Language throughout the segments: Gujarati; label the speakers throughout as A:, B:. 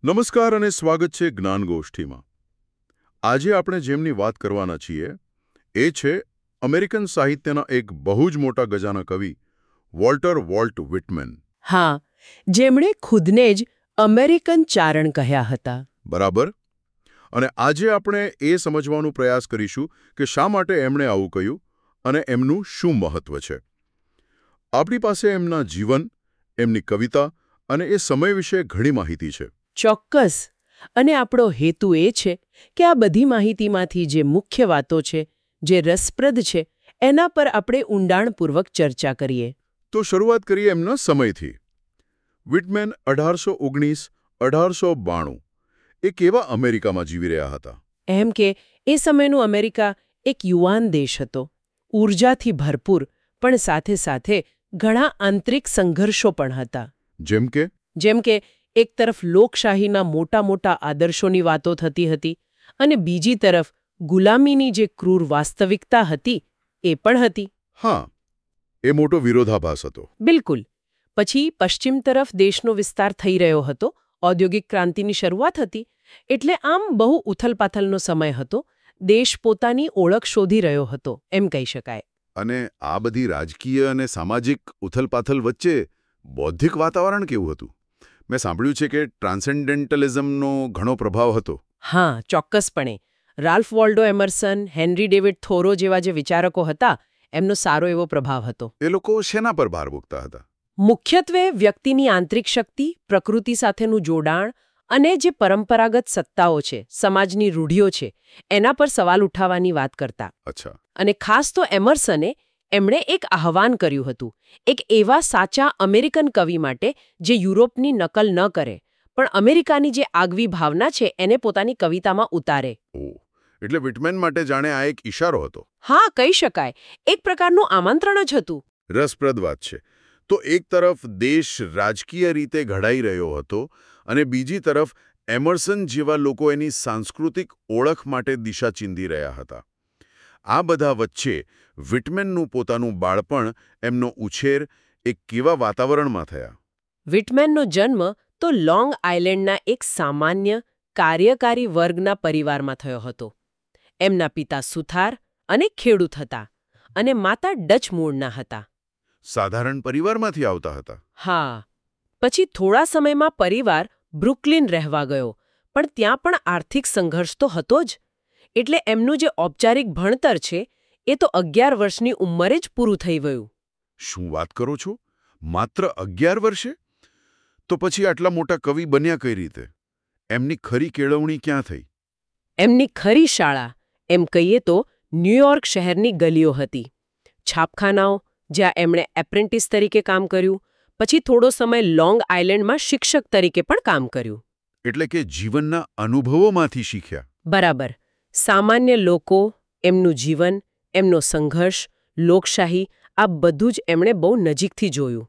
A: નમસ્કાર અને સ્વાગત છે જ્ઞાનગોષ્ઠીમાં. આજે આપણે જેમની વાત કરવાના છીએ એ છે અમેરિકન સાહિત્યના એક બહુ જ મોટા ગજાના કવિ વોલ્ટર વોલ્ટ વિટમેન.
B: હા, જેમણે ખુદને જ અમેરિકન ચારણ કહ્યા હતા.
A: બરાબર. અને આજે આપણે એ સમજવાનો પ્રયાસ કરીશું કે શા માટે એમણે આવું કહ્યું અને એમનું શું મહત્વ છે. આપણી પાસે એમના જીવન, એમની કવિતા અને એ સમય વિશે ઘણી માહિતી છે.
B: ચોક્કસ. અને આપણો હેતુ એ છે કે આ બધી માહિતીમાંથી જે મુખ્ય વાતો છે, જે રસપ્રદ છે, એના પર આપણે ઊંડાણપૂર્વક ચર્ચા કરીએ.
A: તો શરૂઆત કરીએ એમના સમયથી. વિટમેન 1819-1892 એ કેવા અમેરિકામાં જીવી રહ્યા હતા?
B: એમ કે એ સમયનું અમેરિકા એક યુવાન દેશ હતો, ઊર્જાથી ભરપૂર, પણ સાથે સાથે ઘણા આંતરિક સંઘર્ષો પણ હતા.
A: જેમ કે
B: એક તરફ લોકશાહીના મોટા મોટા આદર્શોની વાતો થતી હતી અને બીજી તરફ ગુલામીની જે ક્રૂર વાસ્તવિકતા હતી એ પણ હતી.
A: હા, એ મોટો વિરોધાભાસ હતો.
B: બિલકુલ. પછી પશ્ચિમ તરફ દેશનો વિસ્તાર થઈ રહ્યો હતો, ઔદ્યોગિક ક્રાંતિની શરૂઆત હતી, એટલે આમ બહુ ઉથલપાથલનો સમય હતો. દેશ પોતાની ઓળખ શોધી રહ્યો હતો એમ કહી શકાય.
A: અને આ બધી રાજકીય અને સામાજિક ઉથલપાથલ વચ્ચે બૌદ્ધિક વાતાવરણ કેવું હતું? મેં સાંભળ્યું છે કે ટ્રાન્સેન્ડેન્ટલિઝમનો ઘણો પ્રભાવ હતો.
B: હા, ચોક્કસપણે. Ralph Waldo Emerson, Henry David Thoreau જેવા જે વિચારકો હતા, એમનો સારો એવો પ્રભાવ હતો.
A: એ લોકો શેના પર ભાર મૂકતા હતા?
B: મુખ્યત્વે વ્યક્તિની આંતરિક શક્તિ, પ્રકૃતિ સાથેનું જોડાણ અને જે પરંપરાગત સત્તાઓ છે, સમાજની રૂઢિઓ છે, એના પર સવાલ ઉઠાવવાની વાત કરતા.
A: અચ્છા.
B: અને ખાસ તો એમર્સને એમણે એક આહ્વાન કર્યું હતું, એક એવા સાચા અમેરિકન કવિ માટે જે યુરોપની નકલ ન કરે, પણ અમેરિકાની જે આગવી ભાવના છે એને પોતાની કવિતામાં ઉતારે.
A: એટલે વિટમેન માટે જાણે આ એક ઇશારો હતો.
B: હા, કહી શકાય. એક પ્રકારનું આમંત્રણ જ હતું.
A: રસપ્રદ વાત છે. તો એક તરફ દેશ રાજકીય રીતે ઘડાઈ રહ્યો હતો અને બીજી તરફ એમર્સન જેવા લોકો એની સાંસ્કૃતિક ઓળખ માટે દિશા ચીંધી રહ્યા હતા. આ બધા વચ્ચે વિટમેનનું પોતાનું બાળપણ, એમનો ઉછેર એક કેવા વાતાવરણમાં થયા?
B: વિટમેનનો જન્મ તો લોંગ આઇલેન્ડના એક સામાન્ય કાર્યકારી વર્ગના પરિવારમાં થયો હતો. એમના પિતા સુથાર અને ખેડૂત હતા અને માતા ડચ મૂળના હતા.
A: સાધારણ પરિવારમાંથી આવતા હતા.
B: હા. પછી થોડા સમયમાં પરિવાર બ્રુકલિન રહેવા ગયો, પણ ત્યાં પણ આર્થિક સંઘર્ષ તો હતો જ. એટલે એમનું જે ઔપચારિક ભણતર છે એ તો 11 વર્ષની ઉંમરે જ પૂરું થઈ ગયું.
A: શું વાત કરો છો? માત્ર 11 વર્ષે? તો પછી આટલા મોટા કવિ બન્યા કઈ રીતે? એમની ખરી કેળવણી ક્યાં થઈ?
B: એમની ખરી શાળા, એમ કહીએ તો, ન્યૂયોર્ક શહેરની ગલીઓ હતી. છાપખાનાઓ, જ્યાં એમણે એપ્રેન્ટિસ તરીકે કામ કર્યું, પછી થોડો સમય લોંગ આઇલેન્ડમાં શિક્ષક તરીકે પણ કામ કર્યું.
A: એટલે કે જીવનના અનુભવોમાંથી શીખ્યા.
B: બરાબર. સામાન્ય લોકો, એમનું જીવન, એમનો સંઘર્ષ, લોકશાહી, આ બધું જ એમણે બહુ નજીકથી જોયું.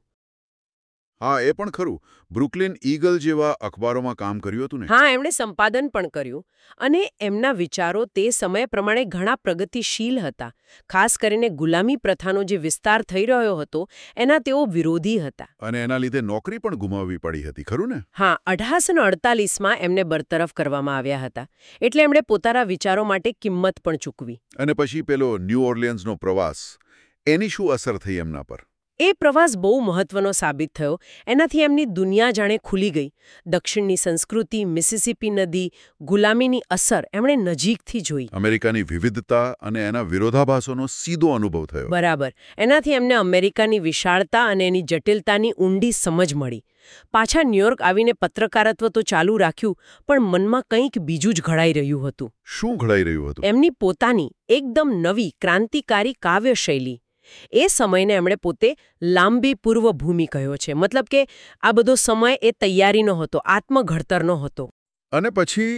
A: હા, એ પણ ખરું. બ્રુકલિન ઈગલ જેવા અખબારોમાં કામ કર્યું હતું ને?
B: હા, એમણે સંપાદન પણ કર્યું. અને એમના વિચારો તે સમય પ્રમાણે ઘણા પ્રગતિશીલ હતા. ખાસ કરીને ગુલામી પ્રથાનો જે વિસ્તાર થઈ રહ્યો હતો એના તેઓ વિરોધી હતા.
A: અને એના લીધે નોકરી પણ ગુમાવવી પડી હતી, ખરું ને?
B: હા, 1848માં એમને બરતરફ કરવામાં આવ્યા હતા. એટલે એમણે પોતાના વિચારો માટે કિંમત પણ ચૂકવી.
A: અને પછી પેલો ન્યૂ ઓર્લિયન્સનો પ્રવાસ, એની શું અસર થઈ એમના પર?
B: એ પ્રવાસ બહુ મહત્વનો સાબિત થયો. એનાથી એમની દુનિયા જાણે ખુલી ગઈ. દક્ષિણની સંસ્કૃતિ, મિસિસિપી નદી, ગુલામીની અસર એમણે નજીકથી જોઈ.
A: અમેરિકાની વિવિધતા અને એના વિરોધાભાસોનો સીધો અનુભવ થયો.
B: બરાબર. એનાથી એમને અમેરિકાની વિશાળતા અને એની જટિલતાની ઊંડી સમજ મળી. પાછા ન્યૂયોર્ક આવીને પત્રકારત્વ તો ચાલુ રાખ્યું, પણ મનમાં કંઈક બીજું જ ઘડાઈ રહ્યું હતું.
A: શું ઘડાઈ રહ્યું હતું?
B: એમની પોતાની એકદમ નવી ક્રાંતિકારી કાવ્ય શૈલી. એ સમયને એમણે પોતે લાંબી પૂર્વભૂમિ કહ્યો છે. મતલબ કે આ બધો સમય એ તૈયારીનો હતો, આત્મઘડતરનો હતો.
A: અને પછી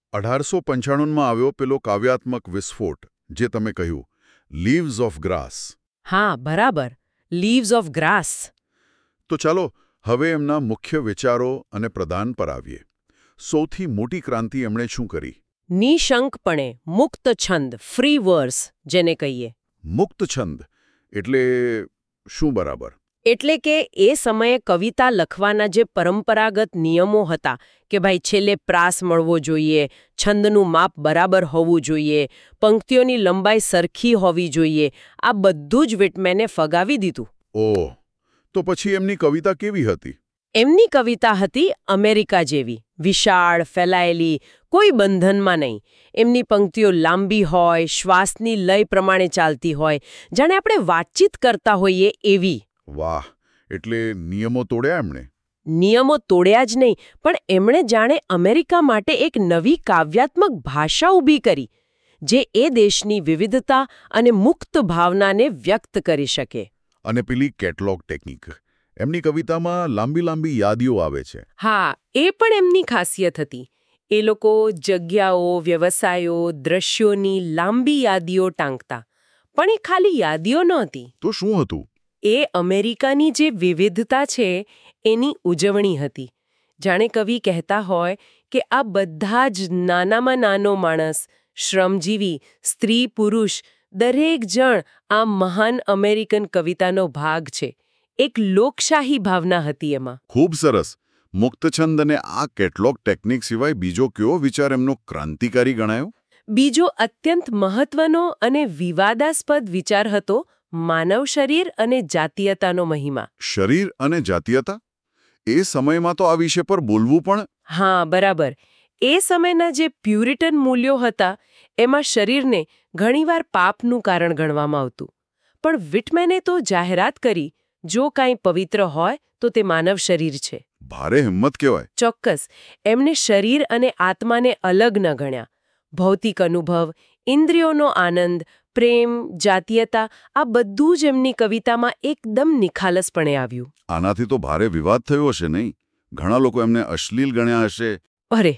A: 1895માં આવ્યો પેલો કાવ્યાત્મક વિસ્ફોટ, જે તમે કહ્યું, લીવ્સ ઓફ ગ્રાસ.
B: હા, બરાબર. Leaves of grass.
A: તો ચાલો હવે એમના મુખ્ય વિચારો અને પ્રદાન પર આવીએ. સૌથી મોટી ક્રાંતિ એમણે શું કરી?
B: નિશંકપણે મુક્ત છંદ, ફ્રી વર્સ જેને કહીએ.
A: મુક્ત છંદ એટલે શું બરાબર?
B: એટલે કે એ સમયે કવિતા લખવાના જે પરંપરાગત નિયમો હતા કે ભાઈ છેલ્લે પ્રાસ મળવો જોઈએ, છંદનું માપ બરાબર હોવું જોઈએ, પંક્તિઓની લંબાઈ સરખી હોવી જોઈએ, આ બધું જ વિટમેને ફગાવી દીધું.
A: ઓહ, તો પછી એમની કવિતા કેવી હતી?
B: એમની કવિતા હતી અમેરિકા જેવી, વિશાળ, ફેલાયેલી, કોઈ બંધનમાં નહીં. એમની પંક્તિઓ લાંબી હોય, શ્વાસની લય પ્રમાણે ચાલતી હોય, જાણે આપણે વાતચીત કરતા હોઈએ એવી.
A: વાહ, એટલે નિયમો તોડ્યા એમણે?
B: નિયમો તોડ્યા જ નહીં, પણ એમણે જાણે અમેરિકા માટે એક નવી કાવ્યાત્મક ભાષા ઊભી કરી, જે એ દેશની વિવિધતા અને મુક્ત ભાવનાને વ્યક્ત કરી શકે.
A: અને પેલી કેટલોગ ટેકનિક, એમની કવિતામાં લાંબી લાંબી યાદીઓ આવે છે.
B: હા, એ પણ એમની ખાસિયત હતી. એ લોકો જગ્યાઓ, વ્યવસાયો, દ્રશ્યોની લાંબી યાદીઓ ટાંકતા. પણ એ ખાલી યાદીઓ નહોતી.
A: તો શું હતું?
B: એ અમેરિકાની જે વિવિધતા છે એની ઉજવણી હતી. જાણે કવિ કહેતા હોય કે આ બધા જ નાનામાં નાનો માણસ, શ્રમજીવી, સ્ત્રી, પુરુષ, દરેક જણ આ મહાન અમેરિકન કવિતાનો ભાગ છે. એક લોકશાહી ભાવના હતી એમાં.
A: ખૂબ સરસ. મુક્તછંદ અને આ કેટલોગ ટેકનિક સિવાય બીજો કયો વિચાર એમનો ક્રાંતિકારી ગણાયો?
B: બીજો અત્યંત મહત્વનો અને વિવાદાસ્પદ વિચાર હતો માનવ શરીર અને જાતીયતાનો મહિમા.
A: શરીર અને જાતીયતા? એ સમયમાં તો આ વિષય પર બોલવું પણ...
B: હા, બરાબર. એ સમયના જે પ્યુરિટન મૂલ્યો હતા એમાં શરીરને ઘણીવાર પાપનું કારણ ગણવામાં આવતું. પણ વિટમેને તો જાહેરાત કરી, જો કાંઈ પવિત્ર હોય તો તે માનવ શરીર છે.
A: ભારે હિંમત કહેવાય.
B: ચોક્કસ. એમને શરીર અને આત્માને અલગ ન ગણ્યા. ભૌતિક અનુભવ, ઇન્દ્રિયોનો આનંદ, પ્રેમ, જાતીયતા, આ બધું જ એમની કવિતામાં એકદમ નિખાલસપણે આવ્યું.
A: આનાથી તો ભારે વિવાદ થયો હશે નહીં? ઘણા લોકો એમને અશ્લીલ ગણ્યા હશે.
B: અરે,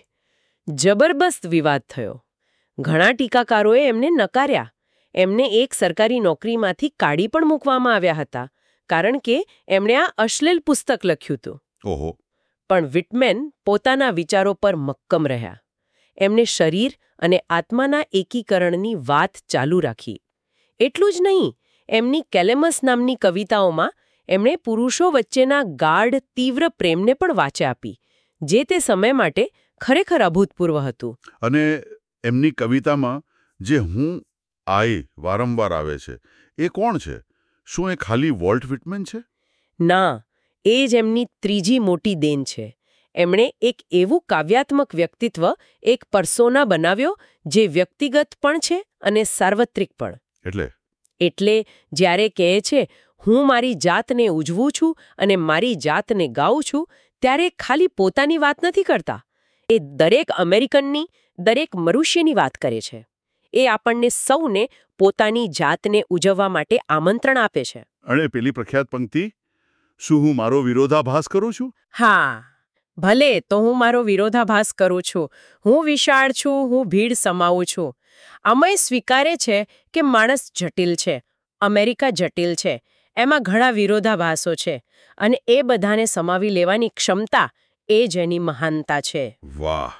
B: જબરદસ્ત વિવાદ થયો. ઘણા ટીકાકારોએ એમને નકાર્યા. એમને એક સરકારી નોકરીમાંથી કાઢી પણ મૂકવામાં આવ્યા હતા, કારણ કે એમણે આ અશ્લીલ પુસ્તક લખ્યું હતું.
A: ઓહો.
B: પણ વિટમેન પોતાના વિચારો પર મક્કમ રહ્યા. એમને શરીર અને આત્માના એકીકરણની વાત ચાલુ રાખી. એટલું જ નહીં, એમની કેલેમસ નામની કવિતાઓમાં એમણે પુરુષો વચ્ચેના ગાઢ, તીવ્ર પ્રેમને પણ વાચા આપી, જે તે સમય માટે ખરેખર અભૂતપૂર્વ હતું.
A: અને એમની કવિતામાં જે હું આઈ વારંવાર આવે છે, એ કોણ છે? શું એ ખાલી વોલ્ટ વિટમેન છે?
B: ના, એ જ એમની ત્રીજી મોટી દેન છે. એમણે એક એવું કાવ્યાત્મક વ્યક્તિત્વ, એક પર્સોના બનાવ્યો જે વ્યક્તિગત પણ છે અને સાર્વત્રિક પણ. એટલે જ્યારે કહે છે હું મારી જાતને ઉજવું છું અને મારી જાતને ગાઉં છું, ત્યારે ખાલી પોતાની વાત નથી કરતા. એ દરેક અમેરિકનની, દરેક મનુષ્યની વાત કરે છે. એ આપણને સૌને પોતાની જાતને ઉજવવા માટે આમંત્રણ આપે છે.
A: અને પેલી પ્રખ્યાત પંક્તિ, શું હું મારો વિરોધાભાસ કરું છું?
B: હા, ભલે તો હું મારો વિરોધાભાસ કરું છું. હું વિશાળ છું, હું ભીડ સમાવું છું. અમય સ્વીકારે છે કે માણસ જટિલ છે, અમેરિકા જટિલ છે, એમાં ઘણા વિરોધાભાસો છે, અને એ બધાને સમાવી લેવાની ક્ષમતા એ જ એની મહાનતા છે.
A: વાહ!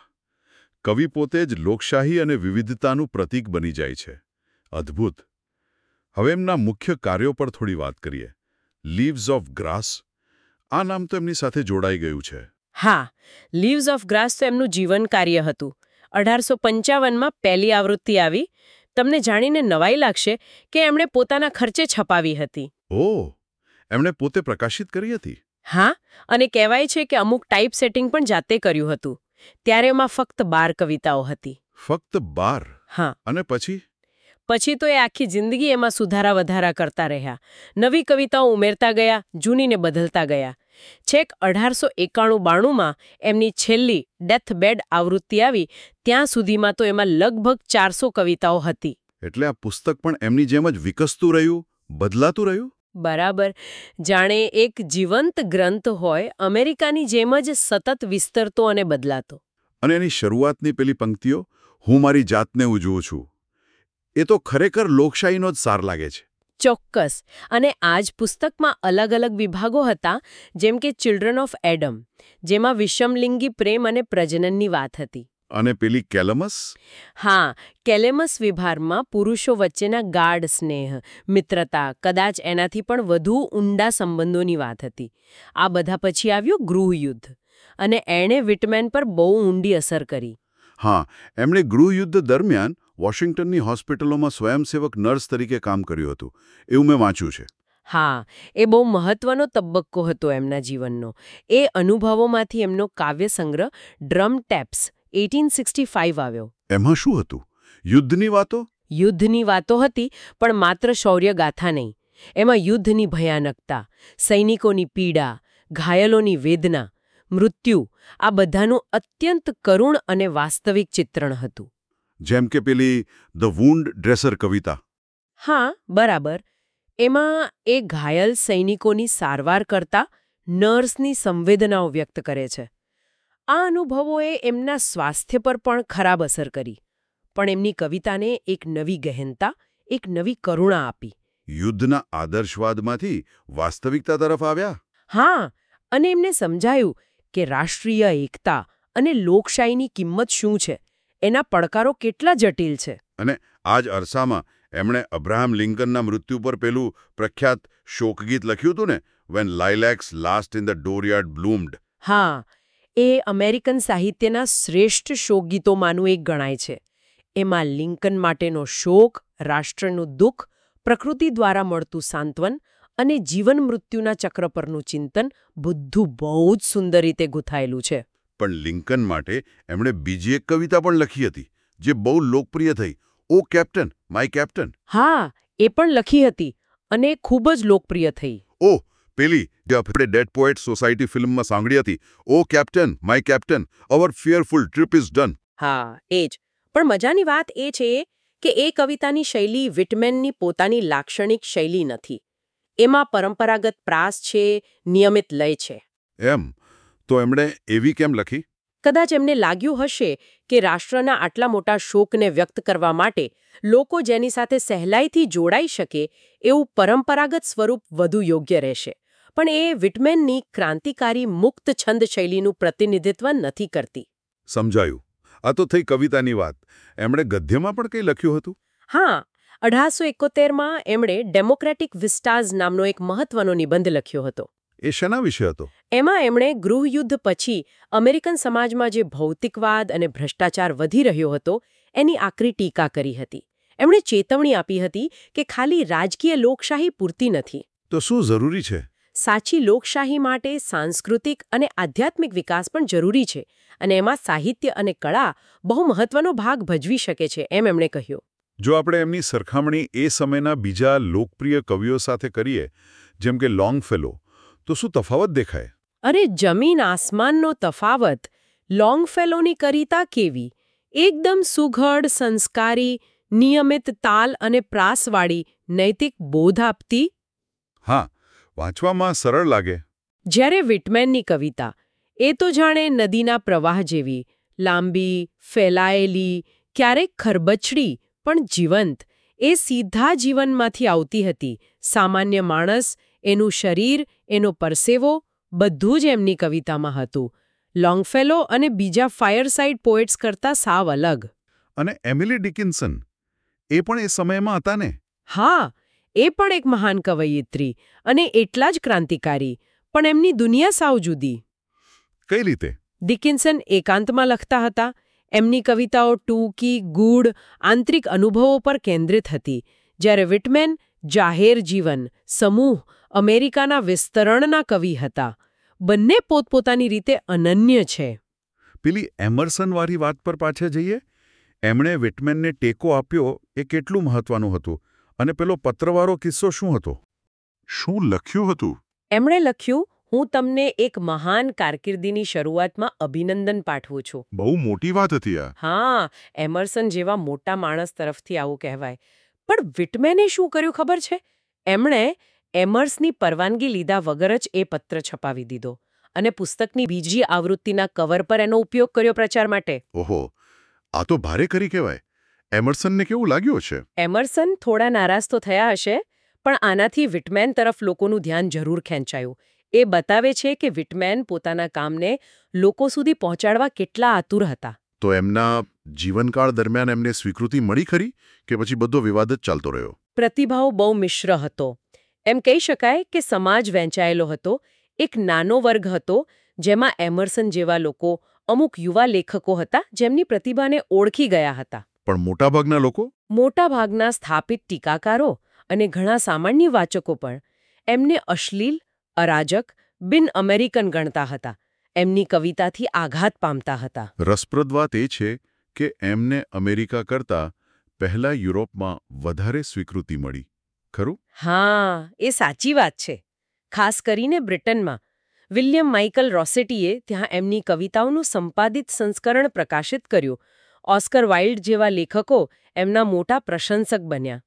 A: કવિ પોતે જ લોકશાહી અને વિવિધતાનું પ્રતીક બની જાય છે. અદ્ભુત. હવે એમના મુખ્ય કાર્યો પર થોડી વાત કરીએ. લીવ્સ ઓફ ગ્રાસ, આ નામ તો એમની સાથે જોડાઈ ગયું છે.
B: હા, લીવ્સ ઓફ ગ્રાસ તો એમનું જીવન કાર્ય હતું. 1855માં પહેલી આવૃત્તિ આવી. તમને જાણીને નવાઈ લાગશે કે એમણે પોતાના ખર્ચે છપાવી હતી.
A: ઓહ, એમણે પોતે પ્રકાશિત કરી હતી?
B: હા, અને કહેવાય છે કે અમુક ટાઈપ સેટિંગ પણ જાતે કર્યું હતું. ત્યારે એમાં ફક્ત 12 કવિતાઓ હતી.
A: ફક્ત 12?
B: હા.
A: અને પછી?
B: પછી તો એ આખી જિંદગી એમાં સુધારા વધારા કરતા રહ્યા. નવી કવિતાઓ ઉમેરતા ગયા, જૂનીને બદલતા ગયા. છેક 1891-92માં એમની છેલ્લી ડેથ બેડ આવૃત્તિ આવી, ત્યાં સુધીમાં તો એમાં લગભગ 400 કવિતાઓ હતી.
A: એટલે આ પુસ્તક પણ એમની જેમ જ વિકસતું રહ્યું, બદલાતું રહ્યું?
B: બરાબર. જાણે એક જીવંત ગ્રંથ હોય, અમેરિકાની જેમ જ સતત વિસ્તરતો અને બદલાતો.
A: અને એની શરૂઆતની પેલી પંક્તિઓ, હું મારી જાતને ઉજવું છું, એ તો ખરેખર લોકશાહીનો જ સાર લાગે છે.
B: ચોક્કસ. અને આ જ પુસ્તકમાં અલગ અલગ વિભાગો હતા, જેમ કે ચિલ્ડ્રન ઓફ એડમ, જેમાં વિષમલિંગી પ્રેમ અને પ્રજનનની વાત હતી.
A: અને પેલી કેલમસ?
B: હા, કેલેમસ વિભારમાં પુરુષો વચ્ચેના ગાઢ સ્નેહ, મિત્રતા, કદાચ એનાથી પણ વધુ ઊંડા સંબંધોની વાત હતી. આ બધા પછી આવ્યું ગૃહયુદ્ધ, અને એણે વિટમેન પર બહુ ઊંડી અસર કરી.
A: હા, એમણે ગૃહયુદ્ધ દરમિયાન વોશિંગ્ટનની હોસ્પિટલોમાં સ્વયંસેવક નર્સ તરીકે કામ કર્યું હતું એવું મેં વાંચ્યું છે.
B: હા, એ બહુ મહત્વનો તબક્કો હતો એમના જીવનનો. એ અનુભવોમાંથી એમનો કાવ્ય સંગ્રહ ડ્રમ ટેપ્સ 1865 આવ્યો.
A: એમાં શું હતું? યુદ્ધની વાતો?
B: યુદ્ધની વાતો હતી, પણ માત્ર શૌર્યગાથા નહીં. એમાં યુદ્ધની ભયાનકતા, સૈનિકોની પીડા, ઘાયલોની વેદના, મૃત્યુ, આ બધાનું અત્યંત કરુણ અને વાસ્તવિક ચિત્રણ હતું.
A: જેમ કે પેલી ધ વુન્ડ ડ્રેસર કવિતા.
B: હા, બરાબર. એમાં એ ઘાયલ સૈનિકોની સારવાર કરતા નર્સની સંવેદનાઓ વ્યક્ત કરે છે. આ અનુભવોએ એમના સ્વાસ્થ્ય પર પણ ખરાબ અસર કરી, પણ એમની કવિતાને એક નવી ગહેનતા, એક નવી કરુણા આપી.
A: યુદ્ધના આદર્શવાદમાંથી વાસ્તવિકતા તરફ આવ્યા.
B: હા, અને એમને સમજાયું કે રાષ્ટ્રીય એકતા અને લોકશાહીની કિંમત શું છે, એના પડકારો કેટલા જટિલ છે.
A: અને આ જ અરસામાં એમણે અબ્રાહમ લિંકનના મૃત્યુ પર પેલું પ્રખ્યાત શોકગીત લખ્યું હતું ને, when lilacs last in the dooryard bloomed.
B: હા, એ અમેરિકન સાહિત્યના શ્રેષ્ઠ શોકગીતોમાંનું એક ગણાય છે. એમાં લિંકન માટેનો શોક, રાષ્ટ્રનું દુઃખ, પ્રકૃતિ દ્વારા મળતું સાંત્વન અને જીવન મૃત્યુના ચક્ર પરનું ચિંતન બધું બહુ જ સુંદર રીતે ગૂંથાયેલું છે.
A: પણ લિંકન માટે એમણે બીજી એક કવિતા પણ લખી હતી જે બહુ લોકપ્રિય થઈ, ઓ કેપ્ટન, માય કેપ્ટન.
B: હા, એ પણ લખી હતી અને ખૂબ જ લોકપ્રિય થઈ.
A: ઓ પેલી જે આપણે ડેડ પોએટ સોસાયટી ફિલ્મમાં સાંભળી હતી, O captain, my captain, our fearful trip is done.
B: હા, એ જ. પણ મજાની વાત એ છે કે એ કવિતાની શૈલી વિટમેનની પોતાની લાક્ષણિક શૈલી નથી. એમાં પરંપરાગત પ્રાસ છે, નિયમિત લય છે.
A: એમ તો એમણે એવી કેમ લખી?
B: કદાચ એમને લાગ્યું હશે કે રાષ્ટ્રના આટલા મોટા શોકને વ્યક્ત કરવા માટે લોકો જેની સાથે સહેલાઈથી જોડાઈ શકે એવું પરંપરાગત સ્વરૂપ વધુ યોગ્ય રહેશે. પણ એ વિટમેનની ક્રાંતિકારી મુક્ત છંદ શૈલીનું પ્રતિનિધિત્વ નથી કરતી.
A: સમજાયું. આ તો થઈ કવિતાની વાત. એમણે ગદ્યમાં પણ કંઈ લખ્યું હતું?
B: હા, 1871માં એમણે ડેમોક્રેટિક વિસ્ટાઝ નામનો એક મહત્વનો નિબંધ લખ્યો હતો.
A: એ શેના વિશે હતો?
B: એમાં એમણે ગૃહયુદ્ધ પછી અમેરિકન સમાજમાં જે ભૌતિકવાદ અને ભ્રષ્ટાચાર વધી રહ્યો હતો એની આકરી ટીકા કરી હતી. એમણે ચેતવણી આપી હતી કે ખાલી રાજકીય લોકશાહી પૂરતી નથી.
A: તો શું જરૂરી છે?
B: સાચી લોકશાહી માટે સાંસ્કૃતિક અને આધ્યાત્મિક વિકાસ પણ જરૂરી છે, અને એમાં સાહિત્ય અને કળા બહુ મહત્વનો ભાગ ભજવી શકે છે, એમ એમણે કહ્યું.
A: જો આપણે એમની સરખામણી એ સમયના બીજા લોકપ્રિય કવિઓ સાથે કરીએ, જેમ કે લોંગફેલો, તો શું તફાવત દેખાય?
B: અરે જમીન આસમાનનો તફાવત. લોંગફેલોની કવિતા કેવી? એકદમ સુઘડ, સંસ્કારી, નિયમિત તાલ અને પ્રાસવાળી, નૈતિક બોધ આપતી.
A: હા, વાંચવામાં સરળ લાગે.
B: જ્યારે વિટમેનની કવિતા, એ તો જાણે નદીના પ્રવાહ જેવી, લાંબી, ફેલાયેલી, ક્યારેક ખરબચડી પણ જીવંત. એ સીધા જીવનમાંથી આવતી હતી. સામાન્ય માણસ, એનું શરીર, એનો પરસેવો, બધું જ એમની કવિતામાં હતું. લોંગફેલો અને બીજા ફાયરસાઇડ પોએટ્સ કરતાં સાવ અલગ.
A: અને એમિલી ડિકિન્સન, એ પણ એ સમયમાં હતા ને?
B: હા, એ પણ એક મહાન કવયિત્રી અને એટલા જ ક્રાંતિકારી, પણ એમની દુનિયા સાવ જુદી.
A: કઈ રીતે?
B: ડિકિન્સન એકાંતમાં લખતા હતા. એમની કવિતાઓ ટૂંકી, ગૂઢ, આંતરિક અનુભવો પર કેન્દ્રિત હતી, જ્યારે વિટમેન જાહેર જીવન, સમૂહ, અમેરિકાના વિસ્તરણના કવિ હતા. બંને પોતપોતાની રીતે અનન્ય છે.
A: પેલી એમર્સનવાળી વાત પર પાછા જઈએ. એમણે વિટમેનને ટેકો આપ્યો એ કેટલું મહત્વનું હતું, અને પેલો પત્રવાળો કિસ્સો શું હતો? શું લખ્યું હતું?
B: એમણે લખ્યું, હું તમને એક મહાન કારકિર્દીની શરૂઆતમાં અભિનંદન પાઠવું છું.
A: બહુ મોટી વાત હતી આ.
B: હા, એમર્સન જેવા મોટા માણસ તરફથી આવું કહેવાય. પણ વિટમેને શું કર્યું ખબર છે? એમણે એમર્સની પરવાનગી લીધા વગર જ એ પત્ર છપાવી દીધો અને પુસ્તકની બીજી આવૃત્તિના કવર પર એનો ઉપયોગ કર્યો પ્રચાર માટે.
A: ઓહો, આ તો ભારે કરી કહેવાય. એમર્સનને કેવું લાગ્યું હશે?
B: એમર્સન થોડા નારાજ તો થયા હશે, પણ આનાથી વિટમેન તરફ લોકોનું ધ્યાન જરૂર ખેંચાયું. એ બતાવે છે કે વિટમેન પોતાના કામને લોકો સુધી પહોંચાડવા કેટલા આતુર હતા.
A: તો એમના જીવનકાળ દરમિયાન એમને સ્વીકૃતિ મળી ખરી કે પછી બધો વિવાદ જ ચાલતો રહ્યો?
B: પ્રતિભાવ બહુ મિશ્ર હતો. એમ કહી શકાય કે સમાજ વહેંચાયેલો હતો. એક નાનો વર્ગ હતો જેમાં એમર્સન જેવા લોકો, અમુક યુવા લેખકો હતા જેમની પ્રતિભાને ઓળખી ગયા હતા.
A: પણ મોટાભાગના લોકો?
B: મોટાભાગના સ્થાપિત ટીકાકારો અને ઘણા સામાન્ય વાચકો પણ એમને અશ્લીલ, અરાજક, બિન અમેરિકન ગણતા હતા. એમની કવિતાથી આઘાત પામતા હતા.
A: રસપ્રદ વાત એ છે કે એમને અમેરિકા કરતાં પહેલા યુરોપમાં વધારે સ્વીકૃતિ મળી, ખરું?
B: હા, એ સાચી વાત છે. ખાસ કરીને બ્રિટનમાં વિલિયમ માઇકલ રોસેટીએ ત્યાં એમની કવિતાઓનું સંપાદિત સંસ્કરણ પ્રકાશિત કર્યું. ઓસ્કર વાઇલ્ડ જેવા લેખકો એમના મોટા પ્રશંસક બન્યા.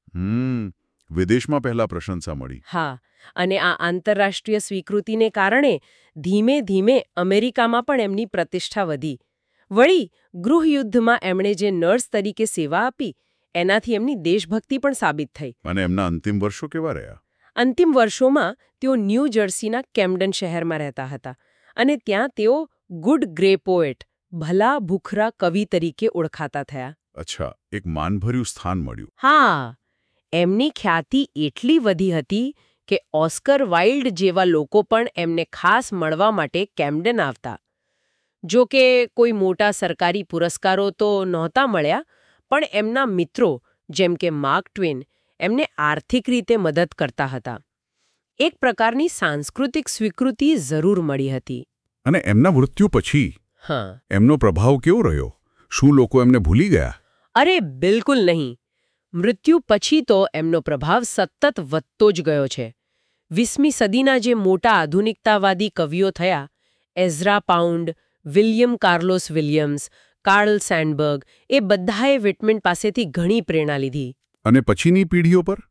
A: વિદેશમાં પહેલા પ્રશંસા મળી.
B: હા, અને આ આંતરરાષ્ટ્રીય સ્વીકૃતિને કારણે ધીમે ધીમે અમેરિકામાં પણ એમની પ્રતિષ્ઠા વધી. વળી ગૃહયુદ્ધમાં એમણે જે નર્સ તરીકે સેવા આપી એનાથી એમની દેશભક્તિ પણ સાબિત થઈ.
A: અને એમના અંતિમ વર્ષો કેવા રહ્યા?
B: અંતિમ વર્ષોમાં તેઓ ન્યૂ જર્સીના કેમ્ડન શહેરમાં રહેતા હતા અને ત્યાં તેઓ ગુડ ગ્રે પોએટ, ભલા ભૂખરા કવિ તરીકે ઓળખાતા થયા.
A: અચ્છા, એક માનભર્યું સ્થાન મળ્યું.
B: હા, એમની ખ્યાતિ એટલી વધી હતી કે ઓસ્કર વાઇલ્ડ જેવા લોકો પણ એમને ખાસ મળવા માટે કેમ્ડન આવતા. જો કે કોઈ મોટા સરકારી પુરસ્કારો તો નહોતા મળ્યા, પણ એમના મિત્રો જેમ કે માર્ક ટ્વેન એમને આર્થિક રીતે મદદ કરતા હતા. એક પ્રકારની સાંસ્કૃતિક સ્વીકૃતિ જરૂર મળી હતી.
A: અને એમના મૃત્યુ પછી
B: હા,
A: એમનો પ્રભાવ કેવો રહ્યો? શું લોકો એમને ભૂલી ગયા?
B: અરે બિલકુલ નહીં. મૃત્યુ પછી તો એમનો પ્રભાવ સતત વધતો જ ગયો છે. 20મી સદીના જે મોટા આધુનિકતાવાદી કવિઓ થયા, Ezra Pound, William Carlos Williams, Carl Sandburg, એ બધાએ વિટમેન પાસેથી ઘણી પ્રેરણા લીધી.
A: અને પછીની પેઢીઓ પર?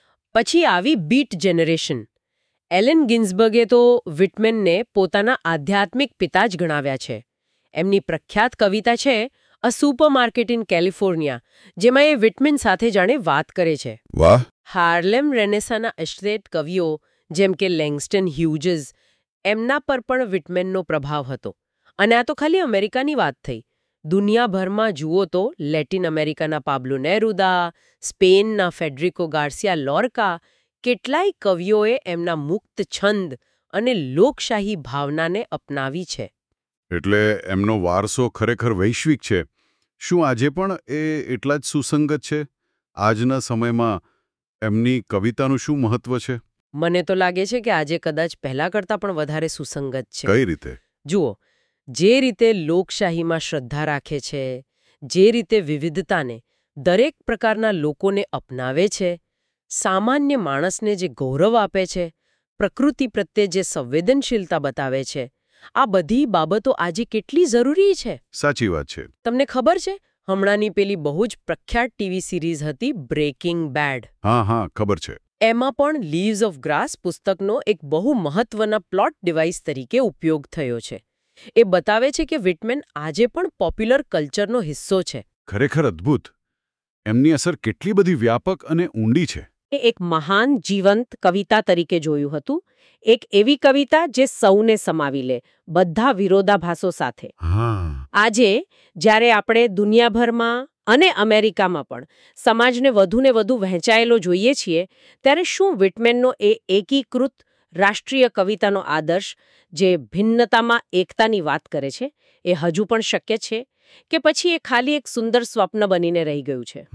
B: પછી આવી બીટ જનરેશન. એલેન ગિન્ઝબર્ગે તો વિટમેનને પોતાના આધ્યાત્મિક પિતા જ ગણાવ્યા છે. એમની પ્રખ્યાત કવિતા છે અ સુપરમાર્કેટ ઇન કેલિફોર્નિયા, જેમાં એ વિટમેન સાથે જાણે વાત કરે છે.
A: વાહ!
B: હાર્લેમ રેનેસાના એસ્ટેટ કવિઓ જેમ કે લેંગસ્ટન હ્યુજીસ, એમના પર પણ વિટમેનનો પ્રભાવ હતો. અને આ તો ખાલી અમેરિકાની વાત થઈ. દુનિયાભરમાં જુઓ તો લેટિન અમેરિકાના પાબ્લો નેરુદા, સ્પેનના ફેડરિકો ગાર્સિયા લોર્કા, કેટલાય કવિઓએ એમના મુક્ત છંદ અને લોકશાહી ભાવનાને અપનાવી છે.
A: એટલે એમનો વારસો ખરેખર વૈશ્વિક છે. શું આજે પણ એ એટલા જ સુસંગત છે? આજના સમયમાં એમની કવિતાનું શું મહત્વ છે?
B: મને તો લાગે છે કે આજે કદાચ પહેલા કરતાં પણ વધારે સુસંગત છે.
A: કઈ રીતે?
B: જુઓ, જે રીતે લોકશાહીમાં શ્રદ્ધા રાખે છે, જે રીતે વિવિધતાને, દરેક પ્રકારના લોકોને અપનાવે છે, સામાન્ય માણસને જે ગૌરવ આપે છે, પ્રકૃતિ પ્રત્યે જે સંવેદનશીલતા બતાવે છે, આ બધી બાબતો આજે કેટલી જરૂરી છે.
A: સાચી વાત છે.
B: તમને ખબર છે, હમણાંની પેલી બહુ જ પ્રખ્યાત ટીવી સિરીઝ હતી બ્રેકિંગ બેડ.
A: હા, ખબર છે.
B: એમાં પણ લીવ્સ ઓફ ગ્રાસ પુસ્તકનો એક બહુ મહત્વના પ્લોટ ડિવાઇસ તરીકે ઉપયોગ થયો છે. એ બતાવે છે કે વિટમેન આજે પણ પોપ્યુલર કલ્ચરનો હિસ્સો છે.
A: ખરેખર અદ્ભુત. એમની અસર કેટલી બધી વ્યાપક અને ઊંડી છે.
B: એ એક મહાન જીવંત કવિતા તરીકે જોયું હતું. એક એવી કવિતા જે સૌને સમાવી લે, બધા વિરોધાભાસો સાથે.
A: હા.
B: આજે જ્યારે આપણે દુનિયાભરમાં અને અમેરિકામાં પણ સમાજને વધુને વધુ વહેંચાયેલો જોઈએ છીએ, ત્યારે શું વિટમેનનો એ એકીકૃત રાષ્ટ્રીય કવિતાનો આદર્શ, જે ભિન્નતામાં એકતાની વાત કરે છે, એ હજુ પણ શક્ય છે કે પછી એ ખાલી એક સુંદર સ્વપ્ન બનીને રહી ગયું છે?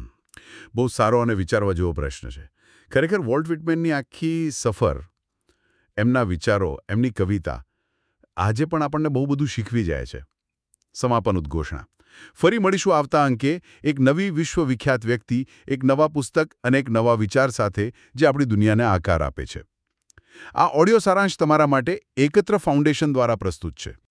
A: બહુ સારો અને વિચારવા જેવો પ્રશ્ન છે. ખરેખર વોલ્ટ વિટમેનની આખી સફર, એમના વિચારો, એમની કવિતા આજે પણ આપણને બહુ બધું શીખવી જાય છે. સમાપન ઉદ્ઘોષણા. ફરી મળીશું આવતા અંકે એક નવી વિશ્વવિખ્યાત વ્યક્તિ, એક નવા પુસ્તક અને એક નવા વિચાર સાથે જે આપણી દુનિયાને આકાર આપે છે. આ ઓડિયો સારાંશ તમારા માટે એકત્ર ફાઉન્ડેશન દ્વારા પ્રસ્તુત છે.